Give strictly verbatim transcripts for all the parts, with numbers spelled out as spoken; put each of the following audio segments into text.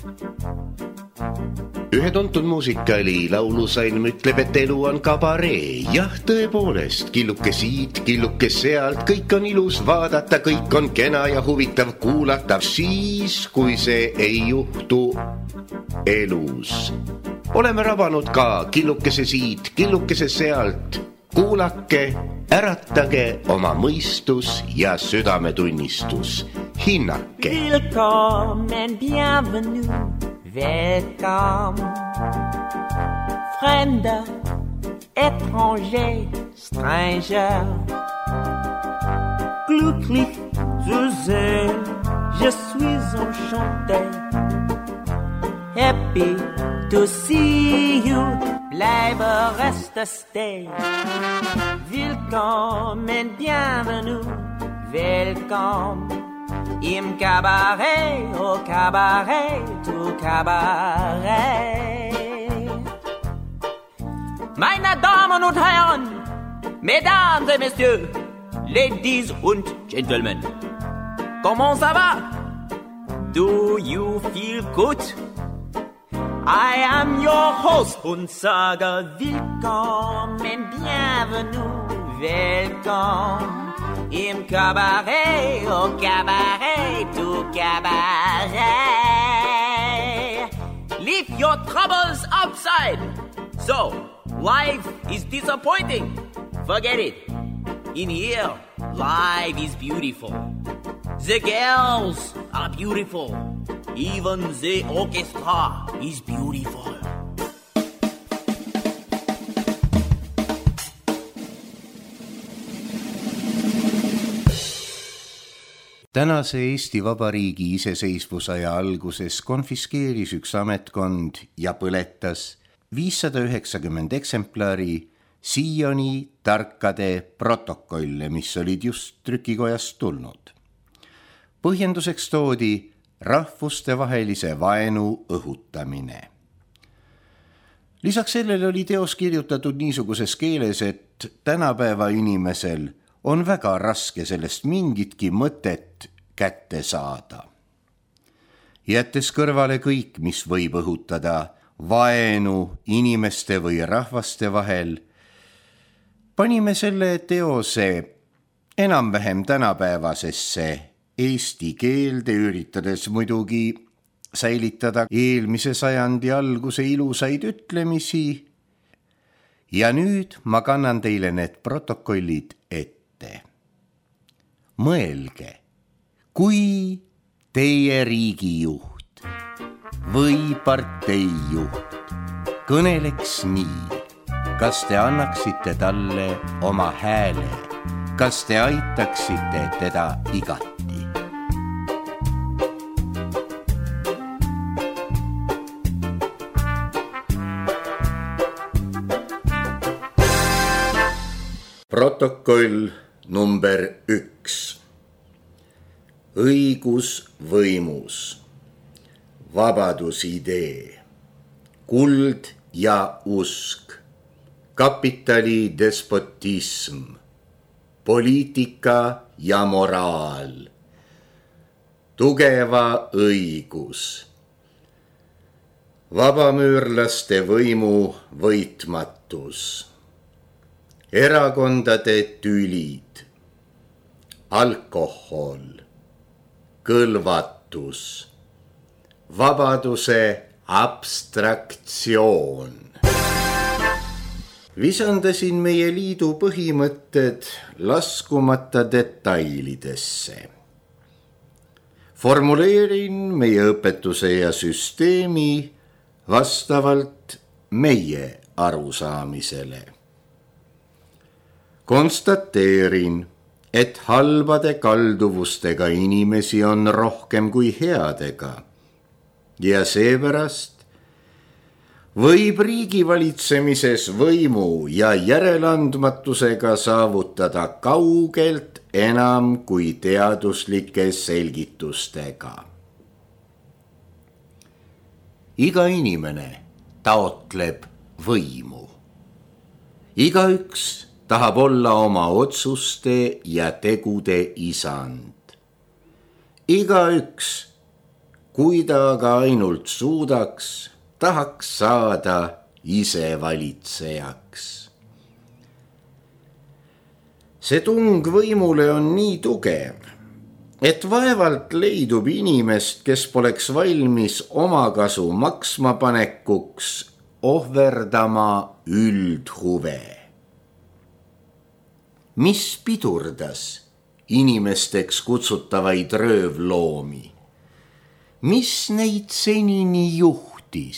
Ühe tuntud muusikali laulusalm ütleb, et elu on kabaree. Jah, tõepoolest, killuke siit, killuke sealt, kõik on ilus vaadata, kõik on kena ja huvitav kuulata, siis kui see ei juhtu elus. Oleme rabanud ka killukese siit, killukese sealt. Kuulake, äratage oma mõistus ja südametunnistus. Hinnake. Willkommen, bienvenue. Welcome, fremder, étranger, stranger. Glücklich zu sehen, je suis enchanté. Happy to see you, bleibe reste stay. Willkommen, bienvenue, welcome. Im Cabaret, au Cabaret, au Cabaret. Meine Damen und Herren, Mesdames et Messieurs, Ladies und Gentlemen, comment ça va? Do you feel good? I am your host und sage willkommen, bienvenue, welcome. Im Cabaret, au Cabaret, au Cabaret. Leave your troubles outside. So, life is disappointing. Forget it. In here, life is beautiful. The girls are beautiful. Even the orchestra is beautiful. Tänase Eesti Vabariigi iseseisvusaja alguses konfiskeeris üks ametkond ja põletas viissada üheksakümmend eksemplari siiani tarkade protokolle, mis olid just trükikojast tulnud. Põhjenduseks toodi rahvustevahelise vaenu õhutamine. Lisaks sellele oli teos kirjutatud niisuguses keeles, et tänapäeva inimesel on väga raske sellest mingitki mõtet kätte saada. Jättes kõrvale kõik, mis võib õhutada vaenu inimeste või rahvaste vahel, panime selle teose enam-vähem tänapäevasesse eesti keelde, üritades muidugi säilitada eelmise sajandi alguse ilusaid ütlemisi. Ja nüüd ma kannan teile need protokollid ette. Mõelge, kui teie riigijuht või parteijuht kõneleks nii, kas te annaksite talle oma hääle, kas te aitaksite teda igati? Protokoll number üks. Õigus võimus, vabadusidee, kuld ja usk, kapitali despotism, poliitika ja moraal, tugeva õigus, vabamüürlaste võimu võitmatus, erakondade tülid, alkohol, kõlvatus, vabaduse abstraktsioon. Visandasin meie liidu põhimõtted laskumata detailidesse. Formuleerin meie õpetuse ja süsteemi vastavalt meie arusaamisele. Konstateerin, et halbade kalduvustega inimesi on rohkem kui headega ja seepärast võib riigivalitsemises võimu ja järeleandmatusega saavutada kaugelt enam kui teaduslike selgitustega. Iga inimene taotleb võimu. Igaüks tahab olla oma otsuste ja tegude isand. Igaüks kui ta aga ainult suudaks, tahaks saada ise valitsejaks. See tung võimule on nii tugev, et vaevalt leidub inimest, kes poleks valmis omakasu maksmapanekuks ohverdama üldhuve. Mis pidurdas inimesteks kutsutavaid röövloomi? Mis neid senini juhtis?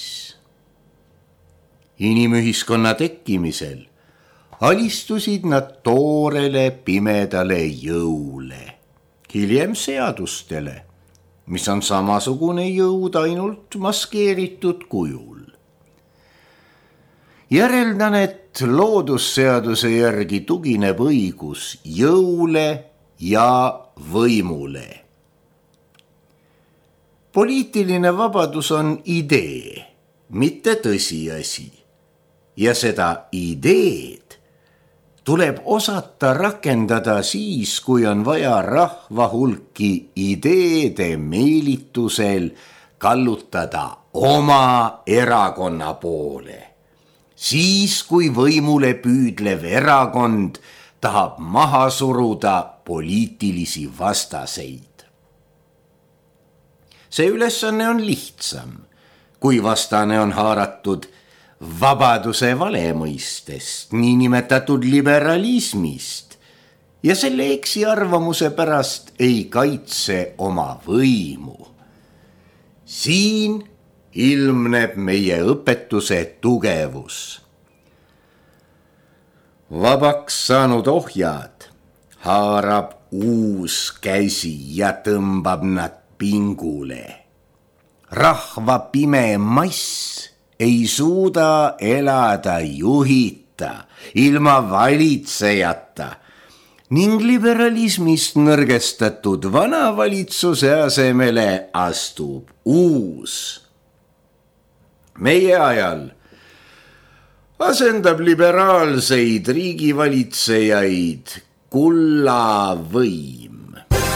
Inimühiskonna tekkimisel alistusid nad toorele pimedale jõule, hiljem seadustele, mis on samasugune jõud ainult maskeeritud kujul. Järeldan, et loodusseaduse järgi tugineb õigus jõule ja võimule. Poliitiline vabadus on idee, mitte tõsiasi. Ja seda ideed tuleb osata rakendada siis, kui on vaja rahva hulki ideede meelitusel kallutada oma erakonna poole. Siis, kui võimule püüdlev erakond tahab maha suruda poliitilisi vastaseid. See ülesanne on lihtsam, kui vastane on haaratud vabaduse valemõistest, niinimetatud liberalismist, ja selle eksiarvamuse pärast ei kaitse oma võimu. Siin ilmneb meie õpetuse tugevus. Vabaks saanud ohjad haarab uus käsi ja tõmbab nad pingule. Rahva pime mass ei suuda elada juhita, ilma valitsejata, ning liberalismist nõrgestatud vana valitsuse asemele astub uus. Meie ajal asendab liberaalseid riigivalitsejaid kullavõim.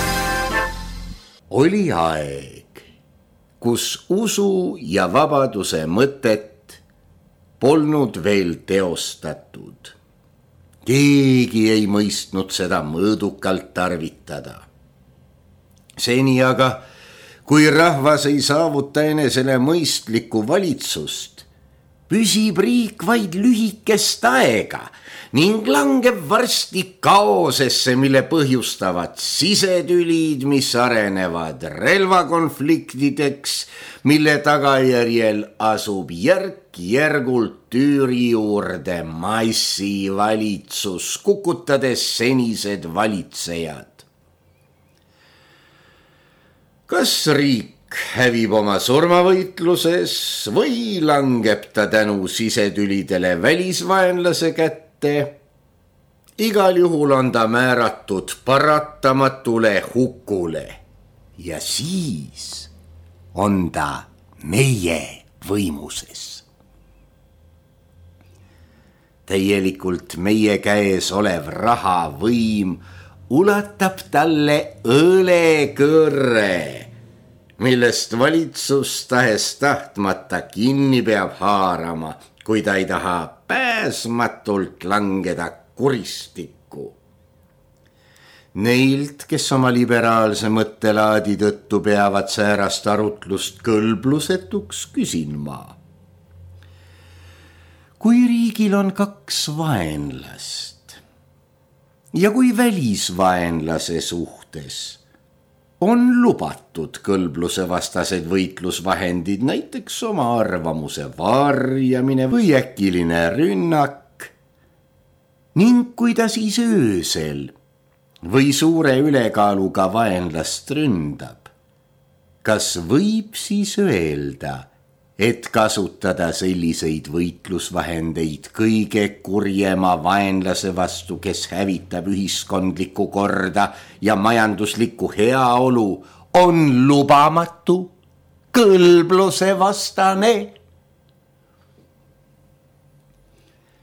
Oli aeg, kus usu ja vabaduse mõtet polnud veel teostatud. Keegi ei mõistnud seda mõõdukalt tarvitada. Seni aga, kui rahvas ei saavuta enesele mõistlikku valitsust, püsib riik vaid lühikest aega ning langeb varsti kaosesse, mille põhjustavad sisetülid, mis arenevad relvakonfliktideks, mille tagajärjel asub järk-järgult tüüri juurde massivalitsus, kukutades senised valitsejad. Kas riik hävib oma surmavõitluses või langeb ta tänu sisetülidele välisvaenlase kätte? Igal juhul on ta määratud paratamatule hukule ja siis on ta meie võimuses. Täielikult meie käes olev rahavõim ulatab talle õlekõrre, millest valitsus tahes tahtmata kinni peab haarama, kui ta ei taha pääsmatult langeda kuristikku. Neilt, kes oma liberaalse mõttelaadi tõttu peavad säärast arutlust kõlblusetuks, küsin ma. Kui riigil on kaks vaenlast ja kui välisvaenlase suhtes on lubatud kõlbluse vastased võitlusvahendid, näiteks oma arvamuse varjamine või äkiline rünnak, ning kui ta siis öösel või suure ülekaaluga vaenlast ründab, kas võib siis öelda, et kasutada selliseid võitlusvahendeid kõige kurjema vaenlase vastu, kes hävitab ühiskondlikku korda ja majanduslikku heaolu, on lubamatu, kõlbluse vastane?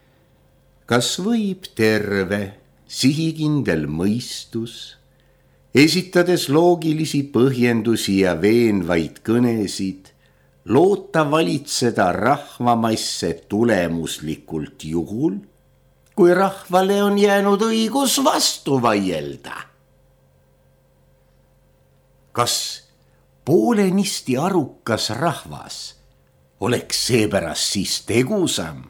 Kas võib terve, sihikindel mõistus esitades loogilisi põhjendusi ja veenvaid kõnesid, loota valitseda rahvamasse tulemuslikult juhul, kui rahvale on jäänud õigus vastu vaielda. Kas poolenisti arukas rahvas oleks seepärast siis tegusam?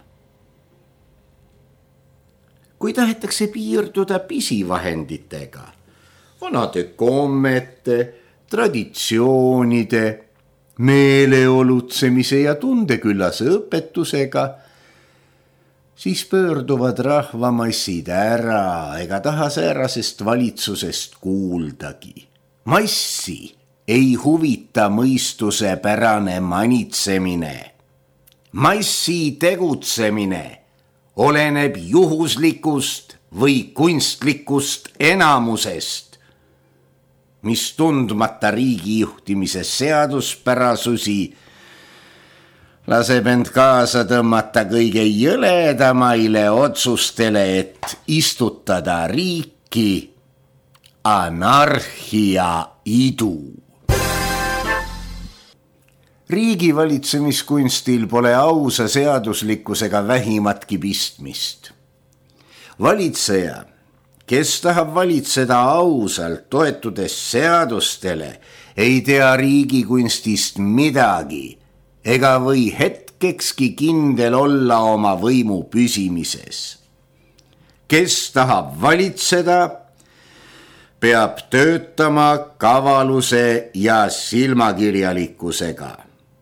Kui tahetakse piirduda pisivahenditega, vanade kommete, traditsioonide, meeleolutsemise ja tundeküllase õpetusega, siis pöörduvad rahvamassid ära ega taha säärasest valitsusest kuuldagi. Massi ei huvita mõistuse pärane manitsemine. Massi tegutsemine oleneb juhuslikust või kunstlikust enamusest, mis tundmata riigi juhtimise seaduspärasusi laseb end kaasa tõmmata kõige jõledamaile otsustele, et istutada riiki anarhia idu. Riigivalitsemiskunstil pole ausa seaduslikkusega vähimatki pistmist. Valitseja, kes tahab valitseda ausalt toetudes seadustele, ei tea riigikunstist midagi ega või hetkekski kindel olla oma võimu püsimises. Kes tahab valitseda, peab töötama kavaluse ja silmakirjalikkusega.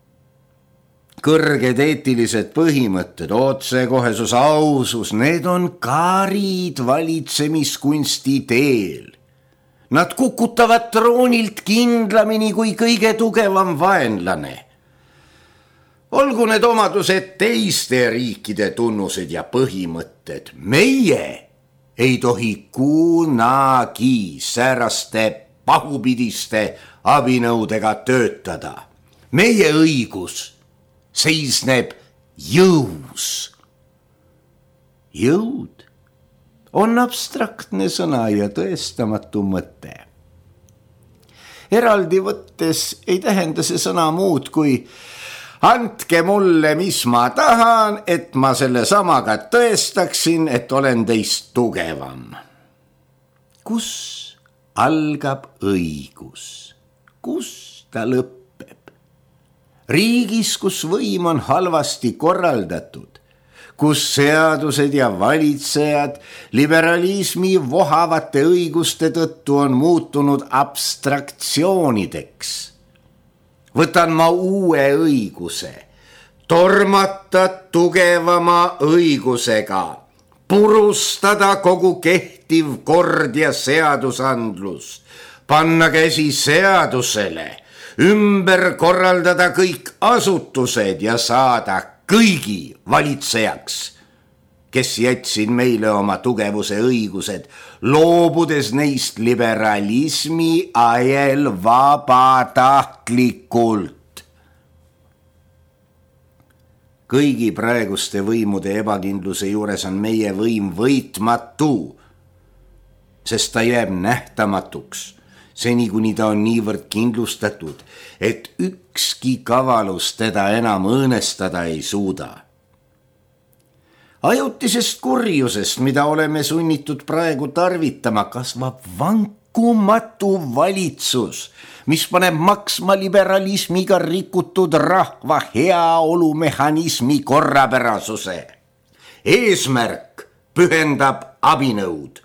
Kõrged eetilised põhimõtted, otsekohesus, ausus, need on kaarid valitsemiskunsti teel. Nad kukutavad troonilt kindlamini kui kõige tugevam vaenlane. Olgu need omadused teiste riikide tunnused ja põhimõtted, meie ei tohi kunagi sääraste pahupidiste abinõudega töötada. Meie õigus seisneb jõus. Jõud on abstraktne sõna ja tõestamatu mõte. Eraldi võttes ei tähenda see sõna muud kui andke mulle, mis ma tahan, et ma selle samaga tõestaksin, et olen teist tugevam. Kus algab õigus? Kus ta lõpeb? Riigis, kus võim on halvasti korraldatud, kus seadused ja valitsejad liberalismi vohavate õiguste tõttu on muutunud abstraktsioonideks. Võtan ma uue õiguse, tormata tugevama õigusega, purustada kogu kehtiv kord ja seadusandlus, panna käsi seadusele, ümber korraldada kõik asutused ja saada kõigi valitsejaks, kes jätsid meile oma tugevuse õigused, loobudes neist liberalismi ajel vabatahtlikult. Kõigi praeguste võimude ebakindluse juures on meie võim võitmatu, sest ta jääb nähtamatuks, seni kuni ta on niivõrd kindlustatud, et ükski kavalus teda enam õõnestada ei suuda. Ajutisest kurjusest, mida oleme sunnitud praegu tarvitama, kasvab vankumatu valitsus, mis paneb maksma liberalismiga rikutud rahva heaolumehhanismi korrapärasuse. Eesmärk pühendab abinõud.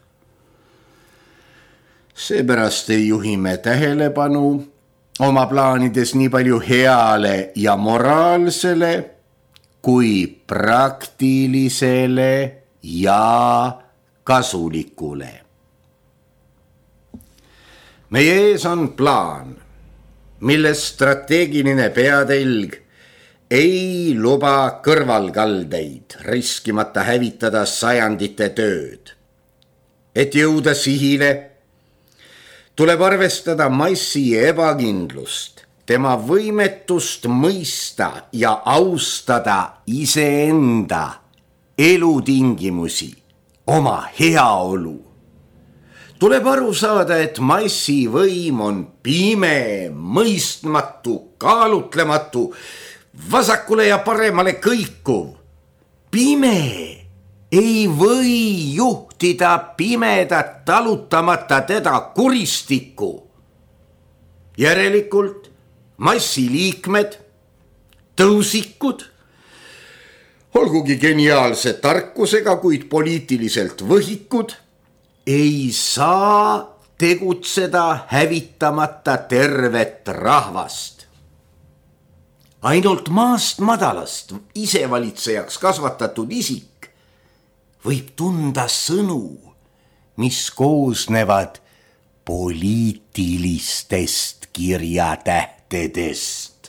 Seepärast ei juhi me tähelepanu oma plaanides nii palju heale ja moraalsele kui praktilisele ja kasulikule. Meie ees on plaan, milles strateegiline peatelg ei luba kõrvalkaldeid, riskimata hävitada sajandite tööd. Et jõuda sihile, tuleb arvestada massi ebakindlust, tema võimetust mõista ja austada iseenda elutingimusi, oma heaolu. tuleb aru saada, et massivõim on pime, mõistmatu, kaalutlematu, vasakule ja paremale kõikuv. Pime ei või juhtida pimedat talutamata teda kuristikku. Järelikult massiliikmed, tõusikud, olgugi geniaalse tarkusega, kuid poliitiliselt võhikud, ei saa tegutseda hävitamata tervet rahvast. Ainult maast madalast isevalitsejaks kasvatatud isik võib tunda sõnu, mis koosnevad poliitilistest kirjatähtedest.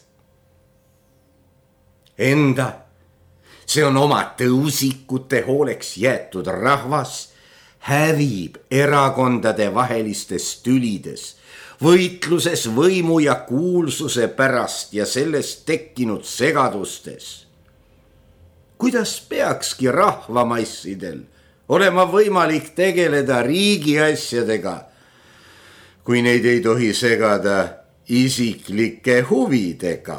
Enda, see on oma tõusikute hooleks jäetud rahvas, hävib erakondade vahelistes tülides, võitluses võimu ja kuulsuse pärast ja sellest tekkinud segadustes. Kuidas peakski rahvamassidel olema võimalik tegeleda riigi asjadega, kui neid ei tohi segada isiklike huvidega?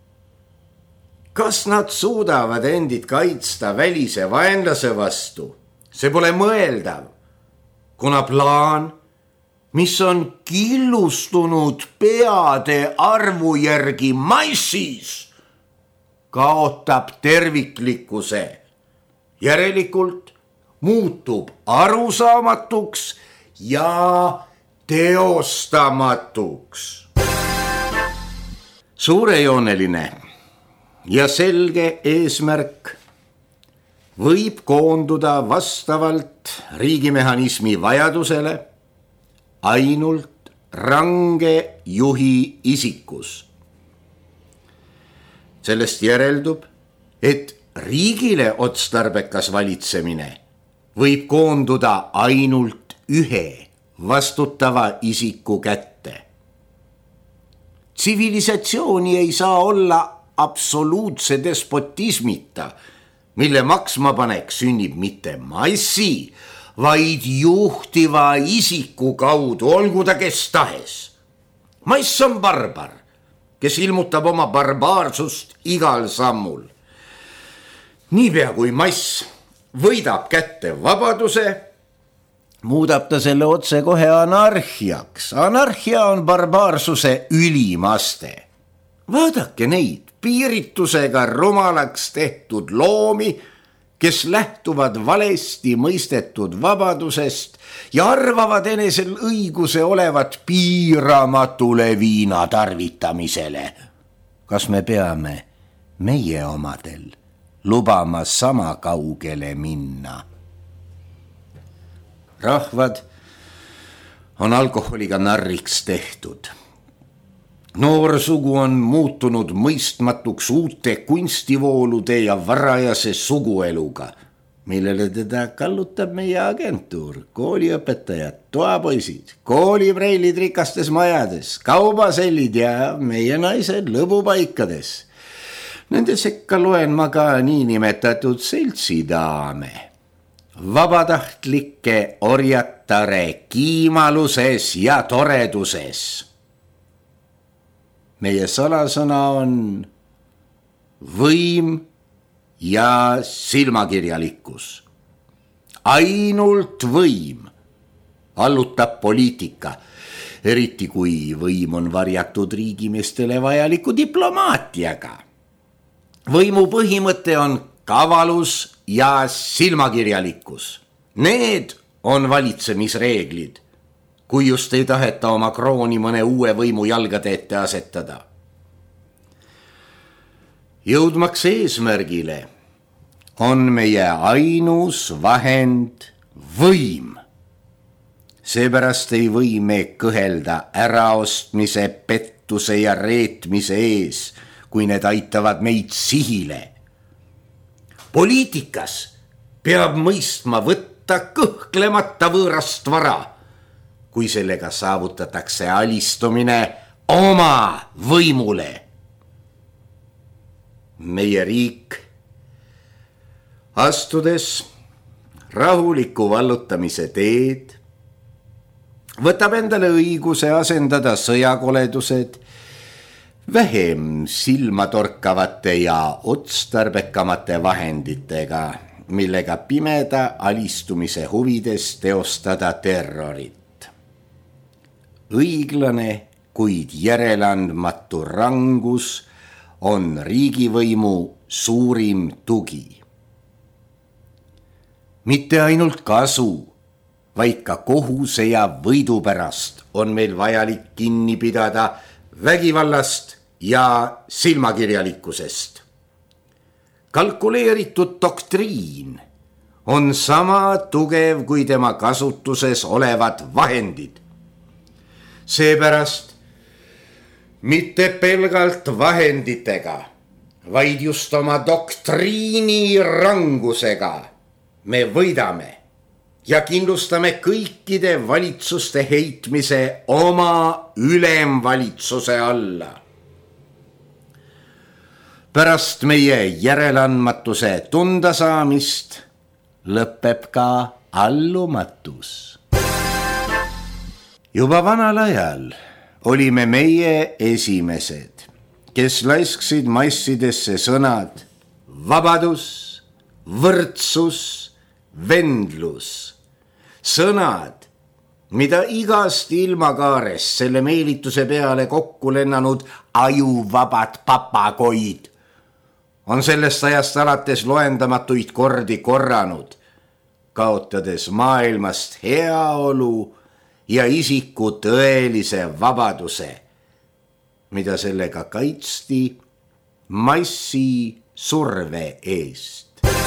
Kas nad suudavad endid kaitsta välise vaenlase vastu? See pole mõeldav, kuna plaan, mis on killustunud peade arvu järgi massis, kaotab terviklikkuse. Järelikult muutub arusaamatuks ja teostamatuks. Suurejooneline ja selge eesmärk võib koonduda vastavalt riigimehhanismi vajadusele ainult range juhi isikus. Sellest järeldub, et riigile otstarbekas valitsemine võib koonduda ainult ühe vastutava isiku kätte. Tsivilisatsiooni ei saa olla absoluutse despotismita, mille maksma paneks sünnib mitte massi, vaid juhtiva isiku kaudu, olgu ta kes tahes. Mass on barbar, kes ilmutab oma barbaarsust igal sammul. Niipea kui mass võidab kätte vabaduse, muudab ta selle otse kohe anarhiaks. Anarhia on barbaarsuse ülimaste. Vaadake neid piiritusega rumalaks tehtud loomi, kes lähtuvad valesti mõistetud vabadusest ja arvavad enesel õiguse olevat piiramatule viina tarvitamisele. Kas me peame meie omadel lubama sama kaugele minna? Rahvad on alkoholiga narriks tehtud. Noor sugu on muutunud mõistmatuks uute kunstivoolude ja varajase sugueluga, millele teda kallutab meie agentuur, kooliõpetajad, toapoisid, koolipreilid rikastes majades, kaubasellid ja meie naised lõbupaikades. Nende sekka loen ma ka niinimetatud seltsidaame, vabatahtlikke orjatare kiimaluses ja toreduses. Meie salasõna on võim ja silmakirjalikkus. Ainult võim allutab poliitika, eriti kui võim on varjatud riigimeestele vajaliku diplomaatiaga. Võimu põhimõte on kavalus ja silmakirjalikkus. Need on valitsemisreeglid, kui just ei taheta oma krooni mõne uue võimu jalgade ette asetada. Jõudmaks eesmärgile on meie ainus vahend võim. Seepärast ei või me kõhelda äraostmise, pettuse ja reetmise ees, kui need aitavad meid sihile. Poliitikas peab mõistma võtta kõhklemata võõrast vara, kui sellega saavutatakse alistumine oma võimule. Meie riik, astudes rahuliku vallutamise teed, võtab endale õiguse asendada sõjakoledused vähem silmatorkavate ja otstarbekamate vahenditega, millega pimeda alistumise huvides teostada terrorit. Õiglane, kuid järeleandmatu rangus on riigivõimu suurim tugi. Mitte ainult kasu, vaid ka kohuse ja võidu pärast on meil vajalik kinni pidada vägivallast ja silmakirjalikkusest. Kalkuleeritud doktriin on sama tugev kui tema kasutuses olevad vahendid. Seepärast mitte pelgalt vahenditega, vaid just oma doktriini rangusega me võidame ja kindlustame kõikide valitsuste heitmise oma ülemvalitsuse alla. Pärast meie järeleandmatuse tunda saamist lõpeb ka allumatus. Juba vanal ajal olime meie esimesed, kes laisksid massidesse sõnad vabadus, võrdsus, vendlus. Sõnad, mida igast ilmakaarest selle meelituse peale kokku lennanud ajuvabad papagoid on sellest ajast alates loendamatuid kordi korranud, kaotades maailmast heaolu ja isiku tõelise vabaduse, mida sellega kaitsti massi surve eest.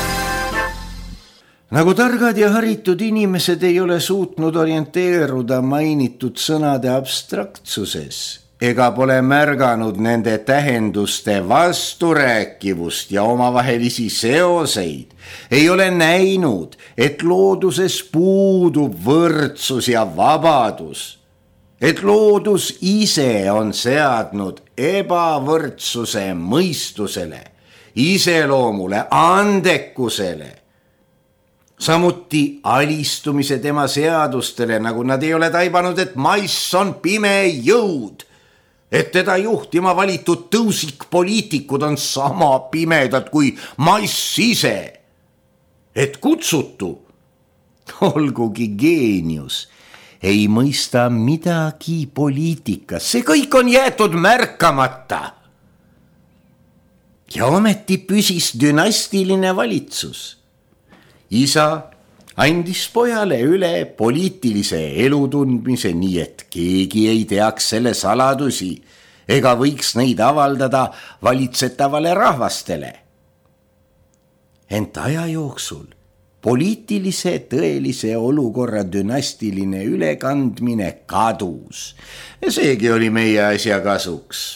Nagu targad ja haritud inimesed ei ole suutnud orienteeruda mainitud sõnade abstraktsuses ega pole märganud nende tähenduste vasturääkivust ja omavahelisi seoseid, ei ole näinud, et looduses puudub võrdsus ja vabadus, et loodus ise on seadnud ebavõrdsuse mõistusele, iseloomule, andekusele, samuti alistumise tema seadustele, nagu nad ei ole taibanud, et maiss on pime jõud, et teda juhtima valitud tõusikpoliitikud on sama pimedad kui maiss ise, et kutsutu, olgugi geenius, ei mõista midagi poliitikas, see kõik on jäetud märkamata. Ja ometi püsis dünastiline valitsus. Isa andis pojale üle poliitilise elutundmise, nii et keegi ei teaks selle saladusi ega võiks neid avaldada valitsetavale rahvastele. Ent aja jooksul poliitilise tõelise olukorra dünastiline ülekandmine kadus ja seegi oli meie asja kasuks.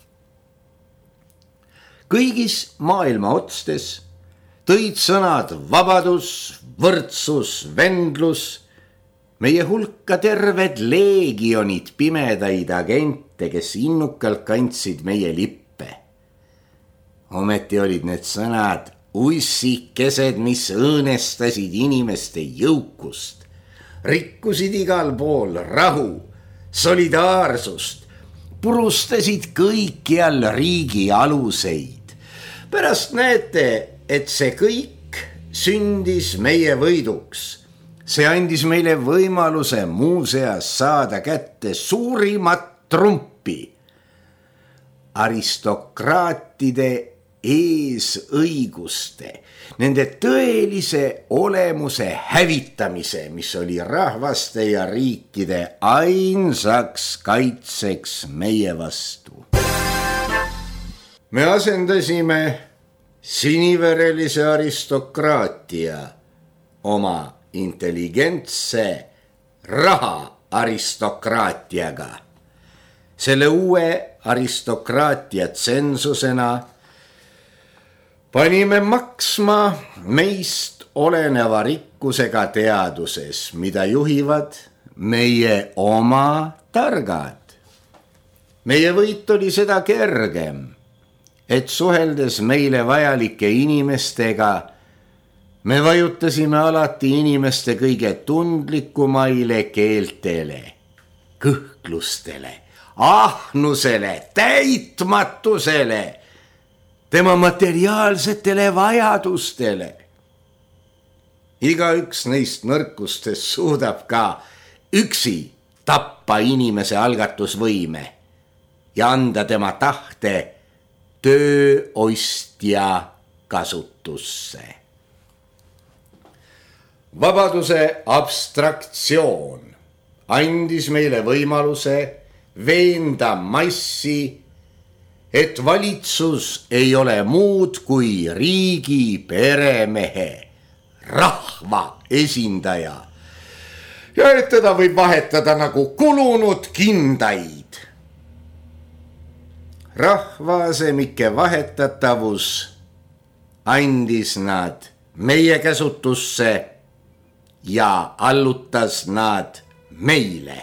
Kõigis maailma otstes tõid sõnad vabadus, võrdsus, vendlus, meie hulka terved leegionid pimedaid agente, kes innukalt kandsid meie lippe. Ometi olid need sõnad ussikesed, mis õõnestasid inimeste jõukust, rikkusid igal pool rahu, solidaarsust, purustasid kõikjal riigi aluseid. Pärast näete, et see kõik sündis meie võiduks. See andis meile võimaluse muuseas saada kätte suurimat trumpi. Aristokraatide eesõiguste, nende tõelise olemuse hävitamise, mis oli rahvaste ja riikide ainsaks kaitseks meie vastu. Me asendasime siniverelise aristokraatia oma intelligentse raha aristokraatiaga. Selle uue aristokraatia tsensusena panime maksma meist oleneva rikkusega teaduses, mida juhivad meie oma targad. Meie võit oli seda kergem, et suheldes meile vajalike inimestega, me vajutasime alati inimeste kõige tundlikumaile keeltele kõhklustele, ahnusele, täitmatusele, tema materiaalsetele vajadustele. Igaüks neist nõrkustest suudab ka üksi tappa inimese algatusvõime ja anda tema tahte tööostja kasutusse. Vabaduse abstraktsioon andis meile võimaluse veenda massi, et valitsus ei ole muud kui riigi peremehe, rahva esindaja ja et teda võib vahetada nagu kulunud kindaid. Rahva asemike vahetatavus andis nad meie käsutusse ja allutas nad meile.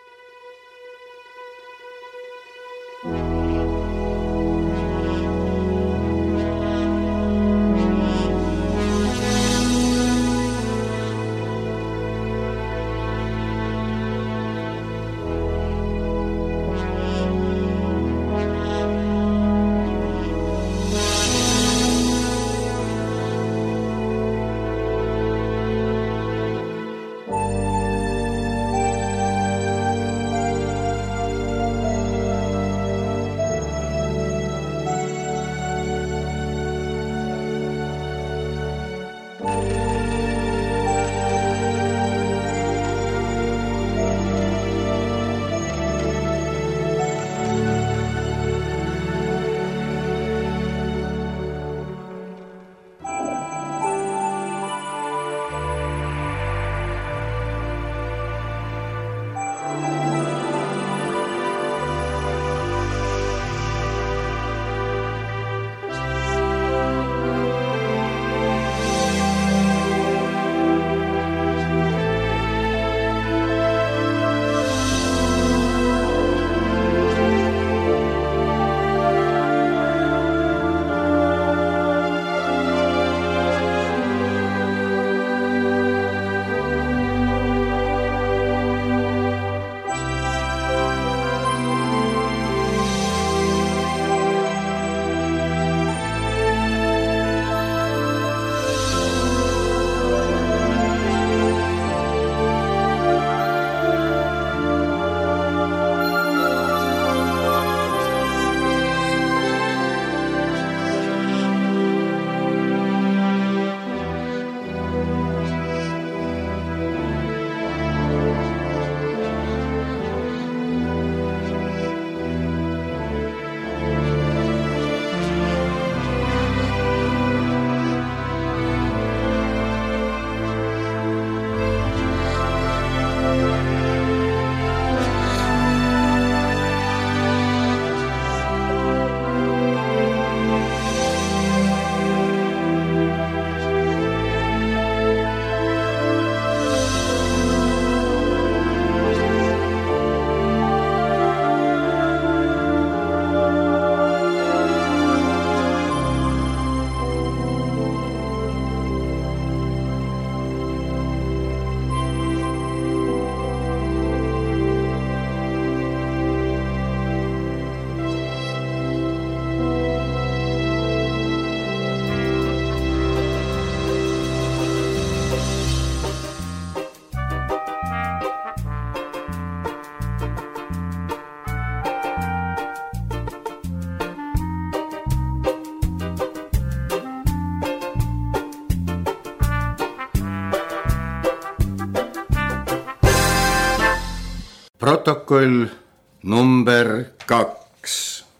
Protokoll number kaks.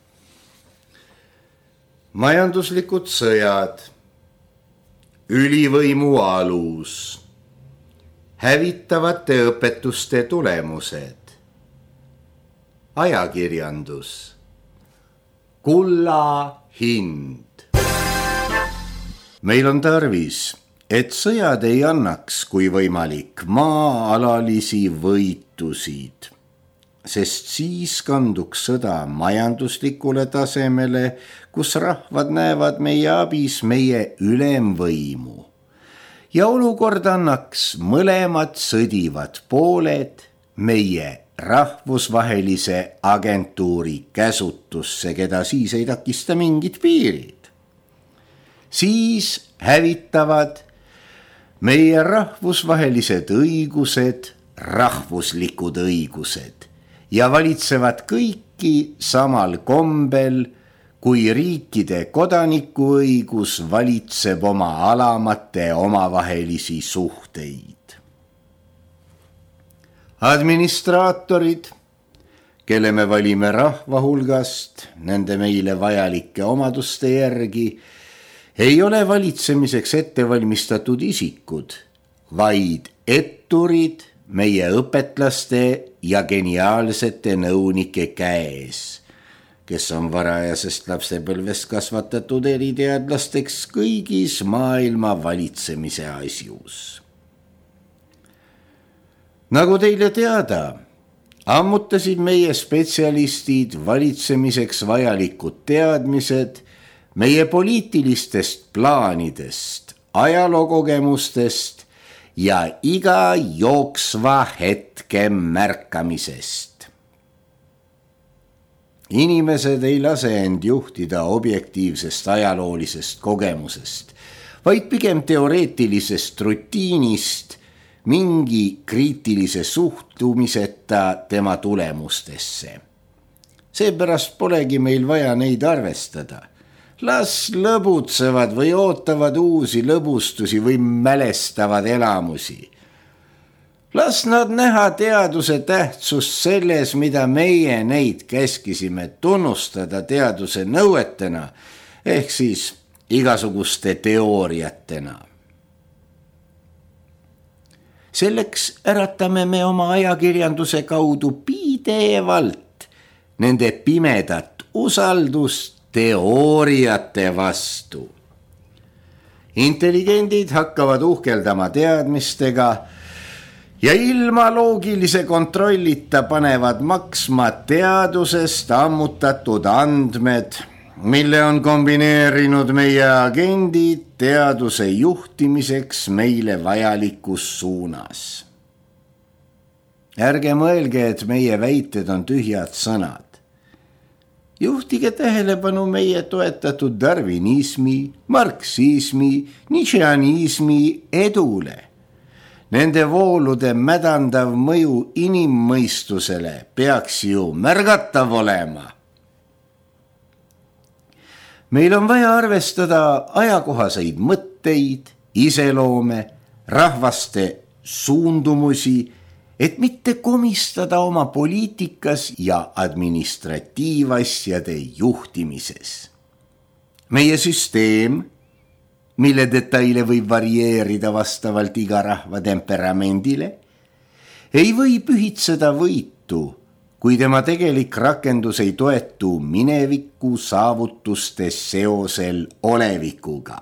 Majanduslikud sõjad, ülivõimu alus, hävitavate õpetuste tulemused, ajakirjandus, kulla hind. Meil on tarvis, et sõjad ei annaks kui võimalik maa-alalisi võitusid, sest siis kanduks sõda majanduslikule tasemele, kus rahvad näevad meie abis meie ülemvõimu. Ja olukord annaks mõlemad sõdivad pooled meie rahvusvahelise agentuuri käsutusse, keda siis ei takista mingid piirid. Siis hävitavad meie rahvusvahelised õigused, rahvuslikud õigused ja valitsevad kõiki samal kombel, kui riikide kodanikuõigus valitseb oma alamate omavahelisi suhteid. Administraatorid, kelle me valime rahva hulgast, nende meile vajalike omaduste järgi, ei ole valitsemiseks ettevalmistatud isikud, vaid etturid meie õpetlaste ja geniaalsete nõunike käes, kes on varajasest lapsepõlvest kasvatatud eriteadlasteks kõigis maailma valitsemise asjus. Nagu teile teada, ammutasid meie spetsialistid valitsemiseks vajalikud teadmised meie poliitilistest plaanidest, ajalookogemustest ja iga jooksva hetke märkamisest. Inimesed ei lase end juhtida objektiivsest ajaloolisest kogemusest, vaid pigem teoreetilisest rutiinist mingi kriitilise suhtumiseta tema tulemustesse. Seepärast polegi meil vaja neid arvestada. Las lõbutsevad või ootavad uusi lõbustusi või mälestavad elamusi. Las nad näha teaduse tähtsust selles, mida meie neid käskisime tunnustada teaduse nõuetena, ehk siis igasuguste teooriatena. Selleks äratame me oma ajakirjanduse kaudu pidevalt nende pimedat usaldust teooriate vastu. Intelligendid hakkavad uhkeldama teadmistega ja ilma loogilise kontrollita panevad maksma teadusest ammutatud andmed, mille on kombineerinud meie agendid teaduse juhtimiseks meile vajalikus suunas. Ärge mõelge, et meie väited on tühjad sõnad. Juhtige tähelepanu meie toetatud darwinismi, marksismi, nietzscheanismi edule. Nende voolude mädandav mõju inimmõistusele peaks ju märgatav olema. Meil on vaja arvestada ajakohaseid mõtteid, iseloome, rahvaste suundumusi, et mitte komistada oma poliitikas ja administratiivasjade juhtimises. Meie süsteem, mille detaile võib varieerida vastavalt iga rahva temperamendile, ei või pühitseda võitu, kui tema tegelik rakendus ei toetu mineviku saavutuste seosel olevikuga.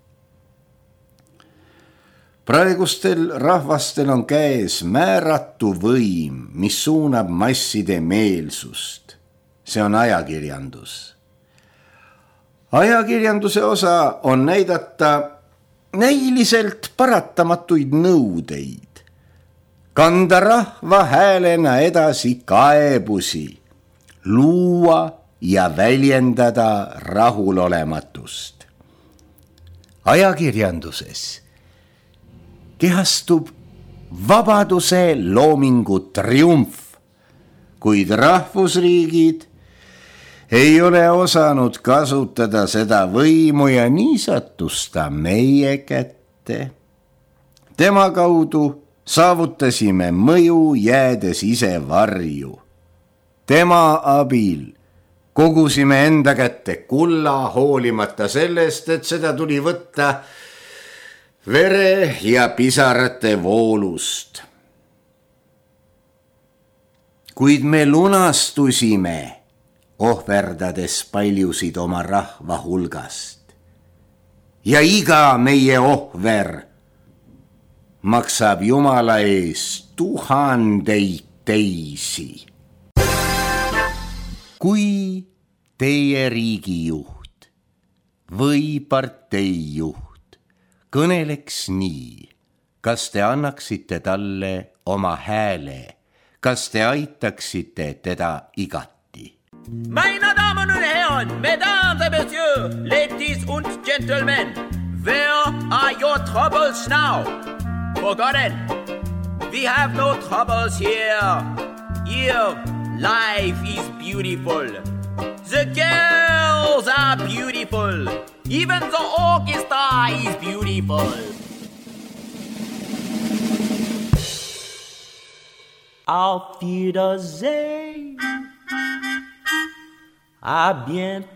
Praegustel rahvastel on käes määratu võim, mis suunab masside meelsust. See on ajakirjandus. Ajakirjanduse osa on näidata näiliselt paratamatuid nõudeid, kanda rahva häälena edasi kaebusi, luua ja väljendada rahulolematust. Ajakirjanduses kehastub vabaduse loomingu triumf, kuid rahvusriigid ei ole osanud kasutada seda võimu ja nii sattus ta meie kätte. Tema kaudu saavutasime mõju jäädes ise varju. Tema abil kogusime enda kätte kulla hoolimata sellest, et seda tuli võtta vere ja pisarate voolust. Kuid me lunastusime, ohverdades paljusid oma rahva hulgast. Ja iga meie ohver maksab Jumala ees tuhandeid teisi. Kui teie riigijuht või parteijuht kõneleks nii, kas te annaksite talle oma hääle, kas te aitaksite teda igati? Meine Damen und Herren, Mesdames et Messieurs, Ladies und Gentlemen, where are your troubles now? Forgotten. We have no troubles here. Here, life is beautiful. The girls are beautiful. Even the orchestra is beautiful. Auf Wiedersehen. À bientôt.